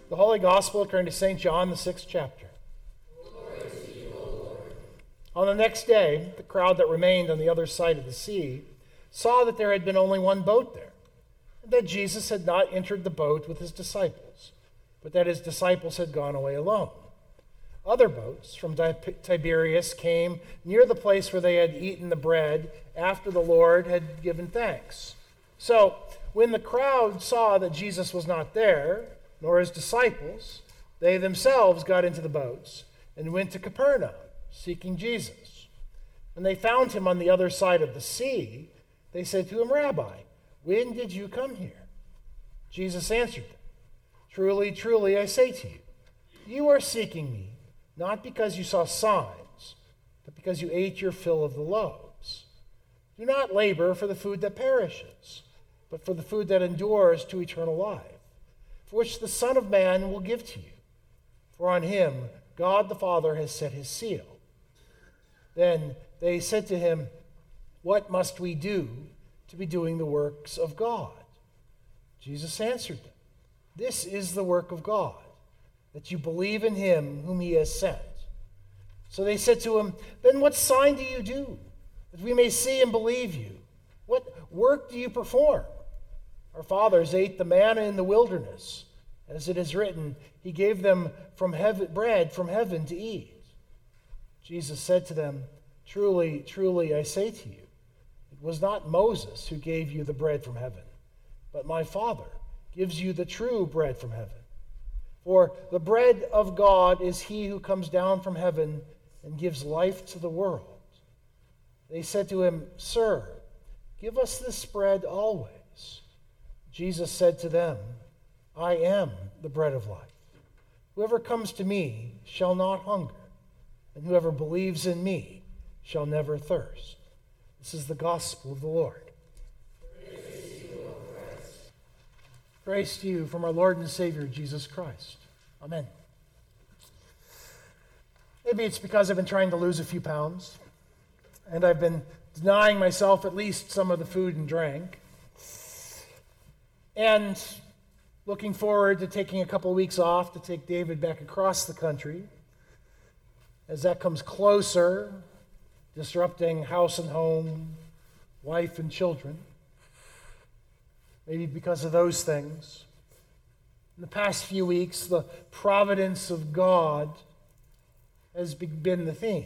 The Holy Gospel according to St. John, the 6th chapter. Glory to you, O Lord. On the next day, the crowd that remained on the other side of the sea saw that there had been only one boat there, and that Jesus had not entered the boat with his disciples, but that his disciples had gone away alone. Other boats from Tiberias came near the place where they had eaten the bread after the Lord had given thanks. So when the crowd saw that Jesus was not there, nor his disciples, they themselves got into the boats and went to Capernaum, seeking Jesus. When they found him on the other side of the sea, they said to him, Rabbi, when did you come here? Jesus answered them, Truly, truly, I say to you, you are seeking me, not because you saw signs, but because you ate your fill of the loaves. Do not labor for the food that perishes, but for the food that endures to eternal life, for which the Son of Man will give to you. For on him God the Father has set his seal. Then they said to him, What must we do to be doing the works of God? Jesus answered them, This is the work of God, that you believe in him whom he has sent. So they said to him, Then what sign do you do, that we may see and believe you? What work do you perform? Our fathers ate the manna in the wilderness. As it is written, he gave them bread from heaven to eat. Jesus said to them, Truly, truly, I say to you, it was not Moses who gave you the bread from heaven, but my Father gives you the true bread from heaven. For the bread of God is he who comes down from heaven and gives life to the world. They said to him, Sir, give us this bread always. Jesus said to them, I am the bread of life. Whoever comes to me shall not hunger, and whoever believes in me shall never thirst. This is the gospel of the Lord. Praise to you, O Christ. Grace to you from our Lord and Savior, Jesus Christ. Amen. Maybe it's because I've been trying to lose a few pounds, and I've been denying myself at least some of the food and drink, and looking forward to taking a couple of weeks off to take David back across the country. As that comes closer, disrupting house and home, wife and children. Maybe because of those things. In the past few weeks, the providence of God has been the theme.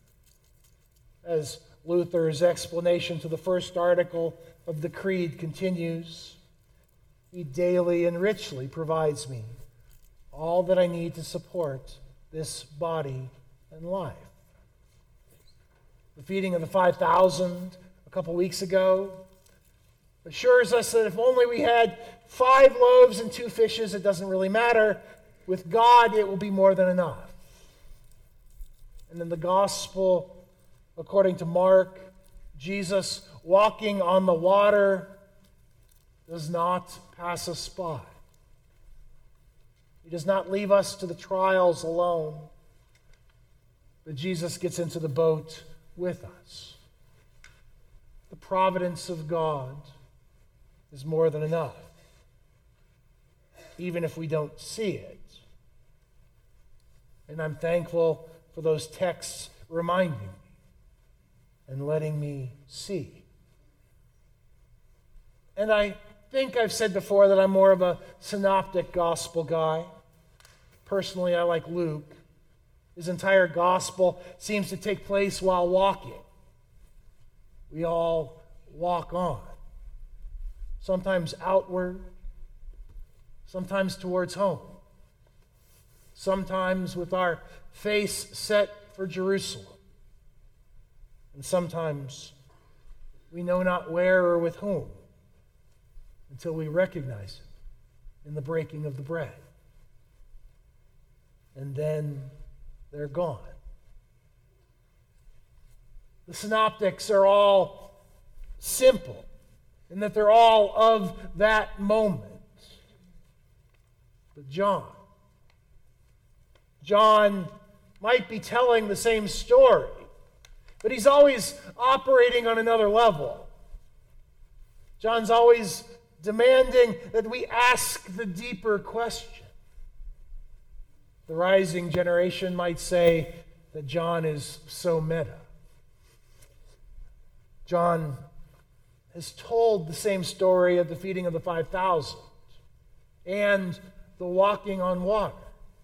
As Luther's explanation to the first article of the Creed continues, he daily and richly provides me all that I need to support this body and life. The feeding of the 5,000 a couple weeks ago assures us that if only we had 5 loaves and 2 fishes, it doesn't really matter. With God, it will be more than enough. And in the gospel, according to Mark, Jesus walking on the water does not pass us by. He does not leave us to the trials alone, but Jesus gets into the boat with us. The providence of God is more than enough, even if we don't see it. And I'm thankful for those texts reminding me and letting me see. And I think I've said before that I'm more of a synoptic gospel guy. Personally, I like Luke. His entire gospel seems to take place while walking. We all walk on. Sometimes outward, sometimes towards home, sometimes with our face set for Jerusalem, and sometimes we know not where or with whom until we recognize it in the breaking of the bread. And then they're gone. The synoptics are all simple in that they're all of that moment. But John might be telling the same story, but he's always operating on another level. John's always demanding that we ask the deeper question. The rising generation might say that John is so meta. John has told the same story of the feeding of the 5,000 and the walking on water.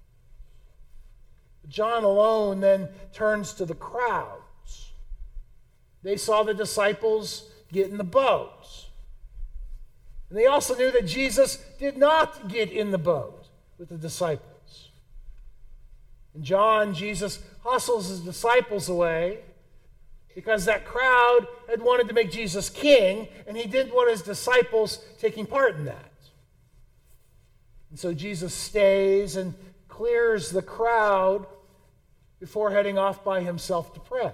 John alone then turns to the crowds. They saw the disciples get in the boat. And they also knew that Jesus did not get in the boat with the disciples. In John, Jesus hustles his disciples away because that crowd had wanted to make Jesus king, and he didn't want his disciples taking part in that. And so Jesus stays and clears the crowd before heading off by himself to pray.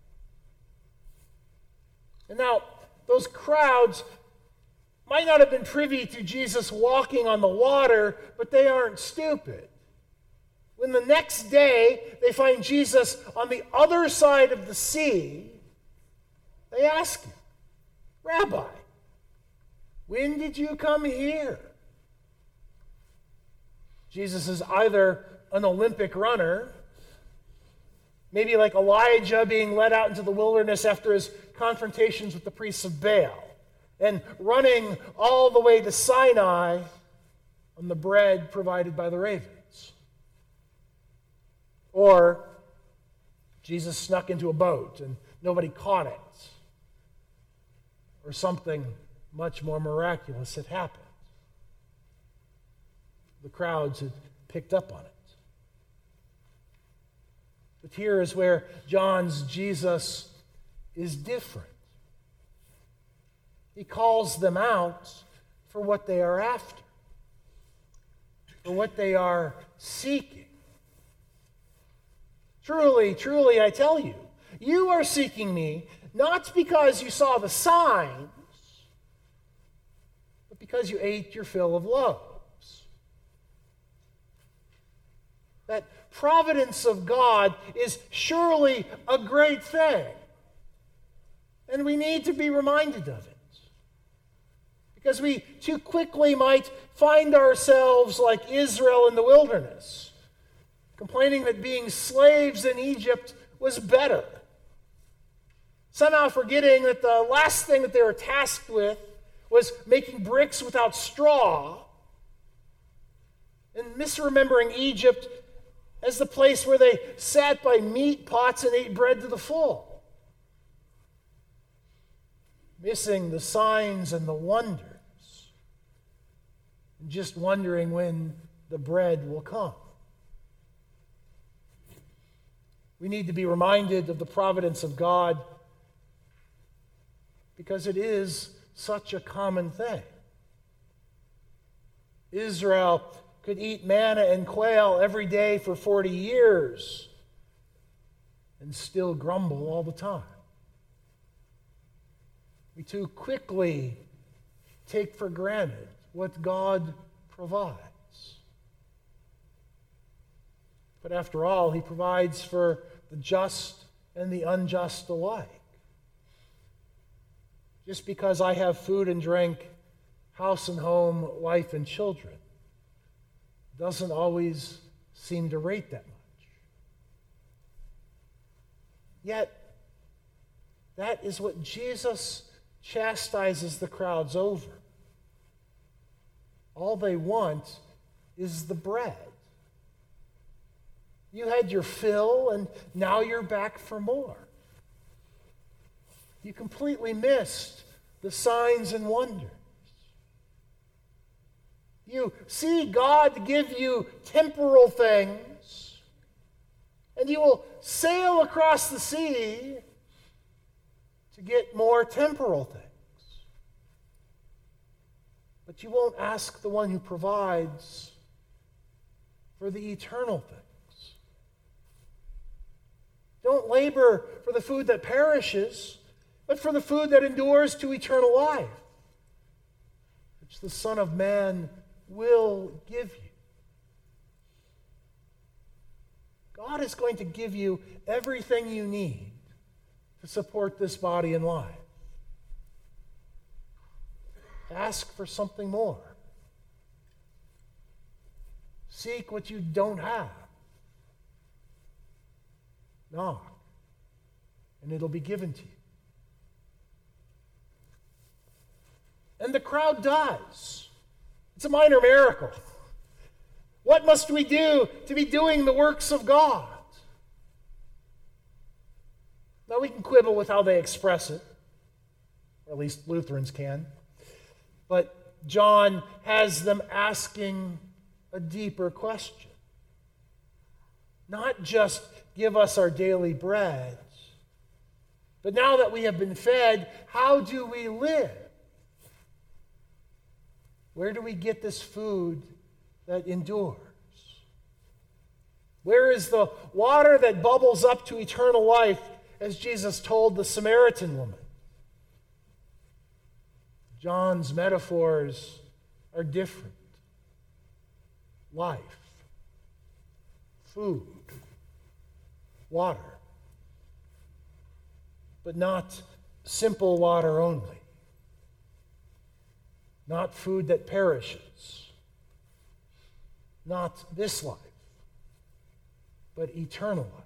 And now, those crowds might not have been privy to Jesus walking on the water, but they aren't stupid. When the next day they find Jesus on the other side of the sea, they ask him, "Rabbi, when did you come here?" Jesus is either an Olympic runner, maybe like Elijah being led out into the wilderness after his confrontations with the priests of Baal, and running all the way to Sinai on the bread provided by the ravens. Or Jesus snuck into a boat and nobody caught it. Or something much more miraculous had happened. The crowds had picked up on it. But here is where John's Jesus is different. He calls them out for what they are after, for what they are seeking. Truly, truly, I tell you, you are seeking me not because you saw the signs, but because you ate your fill of loaves. That providence of God is surely a great thing, and we need to be reminded of it. Because we too quickly might find ourselves like Israel in the wilderness, complaining that being slaves in Egypt was better. Somehow forgetting that the last thing that they were tasked with was making bricks without straw, and misremembering Egypt as the place where they sat by meat pots and ate bread to the full. Missing the signs and the wonders, and just wondering when the bread will come. We need to be reminded of the providence of God because it is such a common thing. Israel could eat manna and quail every day for 40 years and still grumble all the time. We too quickly take for granted what God provides. But after all, he provides for the just and the unjust alike. Just because I have food and drink, house and home, wife and children, doesn't always seem to rate that much. Yet, that is what Jesus chastises the crowds over. All they want is the bread. You had your fill, and now you're back for more. You completely missed the signs and wonders. You see God give you temporal things, and you will sail across the sea to get more temporal things. But you won't ask the one who provides for the eternal things. Don't labor for the food that perishes, but for the food that endures to eternal life, which the Son of Man will give you. God is going to give you everything you need to support this body and life. Ask for something more. Seek what you don't have. Knock, and it'll be given to you. And the crowd does. It's a minor miracle. What must we do to be doing the works of God? Now, we can quibble with how they express it, or at least Lutherans can. But John has them asking a deeper question. Not just give us our daily bread, but now that we have been fed, how do we live? Where do we get this food that endures? Where is the water that bubbles up to eternal life, as Jesus told the Samaritan woman? John's metaphors are different. Life, food, water. But not simple water only. Not food that perishes. Not this life, but eternal life.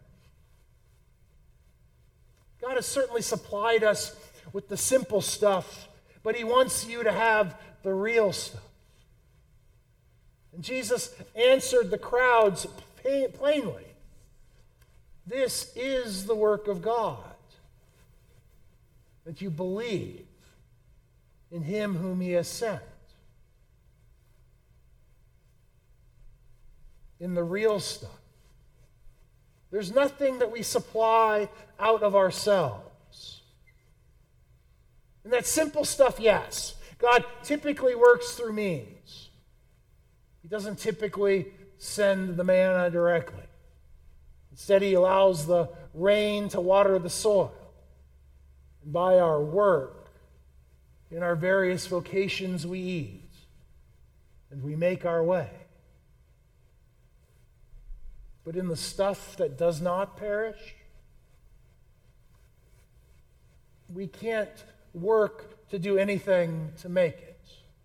God has certainly supplied us with the simple stuff, but He wants you to have the real stuff. And Jesus answered the crowds plainly. This is the work of God, that you believe in Him whom He has sent. In the real stuff. There's nothing that we supply out of ourselves. And that simple stuff, yes. God typically works through means. He doesn't typically send the manna directly. Instead, He allows the rain to water the soil. And by our work, in our various vocations, we eat and we make our way. But in the stuff that does not perish, we can't work to do anything to make it.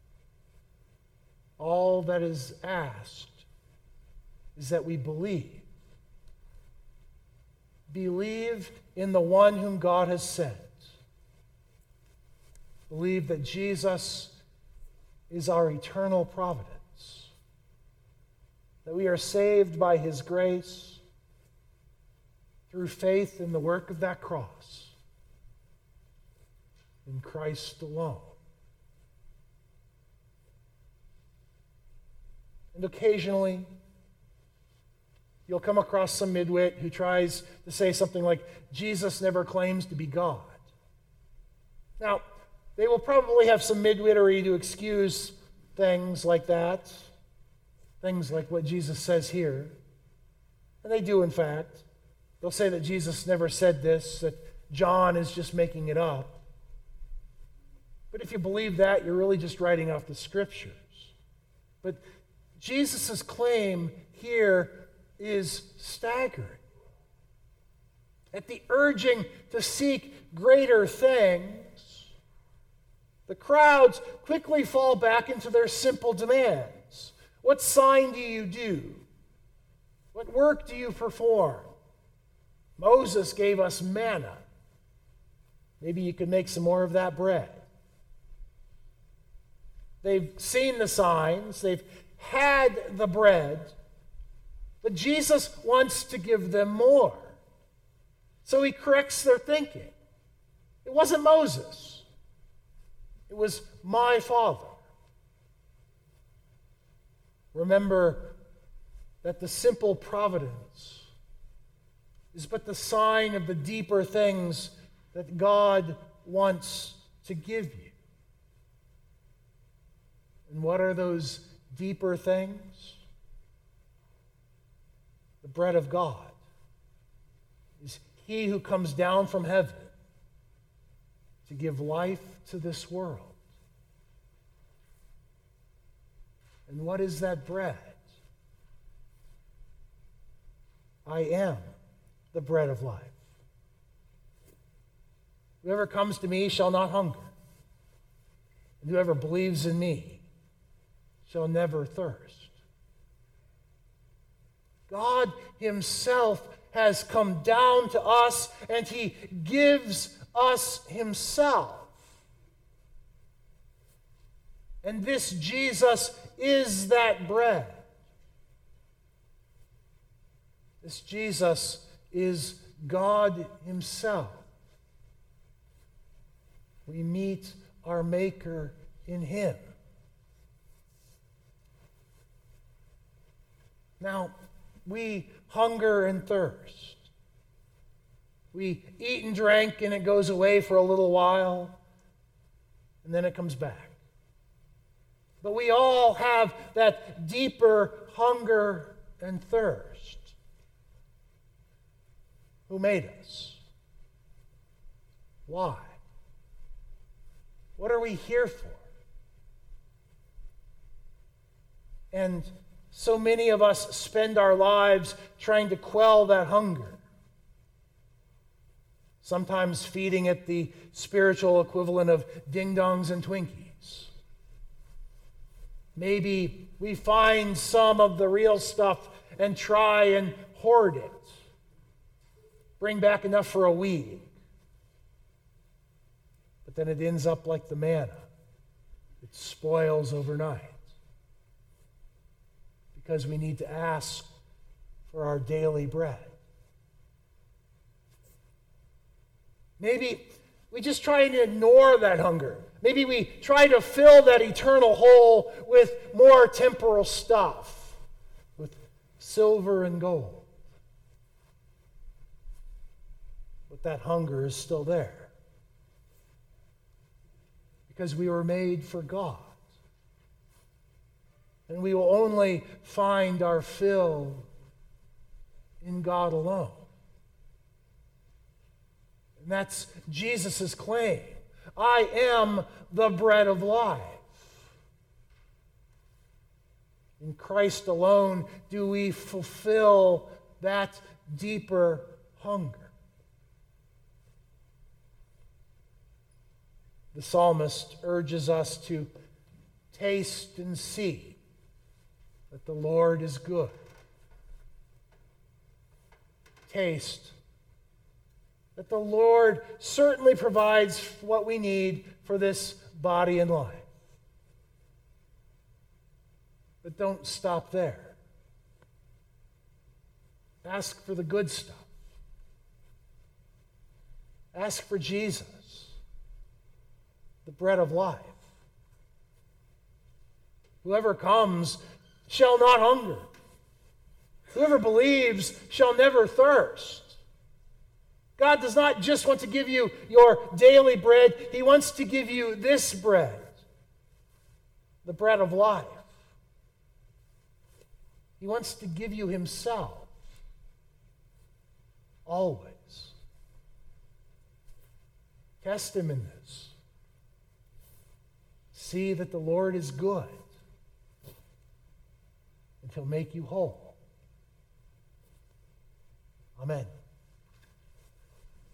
All that is asked is that we believe. Believe in the one whom God has sent. Believe that Jesus is our eternal providence. That we are saved by His grace through faith in the work of that cross. In Christ alone. And occasionally, you'll come across some midwit who tries to say something like, Jesus never claims to be God. Now, they will probably have some midwittery to excuse things like that, things like what Jesus says here. And they do, in fact. They'll say that Jesus never said this, that John is just making it up. But if you believe that, you're really just writing off the Scriptures. But Jesus' claim here is staggering. At the urging to seek greater things, the crowds quickly fall back into their simple demands. What sign do you do? What work do you perform? Moses gave us manna. Maybe you could make some more of that bread. They've seen the signs. They've had the bread. But Jesus wants to give them more. So He corrects their thinking. It wasn't Moses. It was my Father. Remember that the simple providence is but the sign of the deeper things that God wants to give you. And what are those deeper things? The bread of God is He who comes down from heaven to give life to this world. And what is that bread? I am the bread of life. Whoever comes to me shall not hunger, and whoever believes in me shall never thirst. God Himself has come down to us, and he gives us himself. And this Jesus is that bread. This Jesus is God himself. We meet our Maker in him. Now, we hunger and thirst. We eat and drink, and it goes away for a little while, and then it comes back. But we all have that deeper hunger and thirst. Who made us? Why? What are we here for? And so many of us spend our lives trying to quell that hunger. Sometimes feeding it the spiritual equivalent of ding-dongs and Twinkies. Maybe we find some of the real stuff and try and hoard it. Bring back enough for a week. But then it ends up like the manna. It spoils overnight. Because we need to ask for our daily bread. Maybe we just try and ignore that hunger. Maybe we try to fill that eternal hole with more temporal stuff, with silver and gold. But that hunger is still there. Because we were made for God. And we will only find our fill in God alone. And that's Jesus' claim. I am the bread of life. In Christ alone do we fulfill that deeper hunger. The psalmist urges us to taste and see that the Lord is good. Taste that the Lord certainly provides what we need for this body and life. But don't stop there. Ask for the good stuff. Ask for Jesus, the bread of life. Whoever comes shall not hunger. Whoever believes shall never thirst. God does not just want to give you your daily bread. He wants to give you this bread, the bread of life. He wants to give you himself, always. Test him in this. See that the Lord is good, and he'll make you whole. Amen.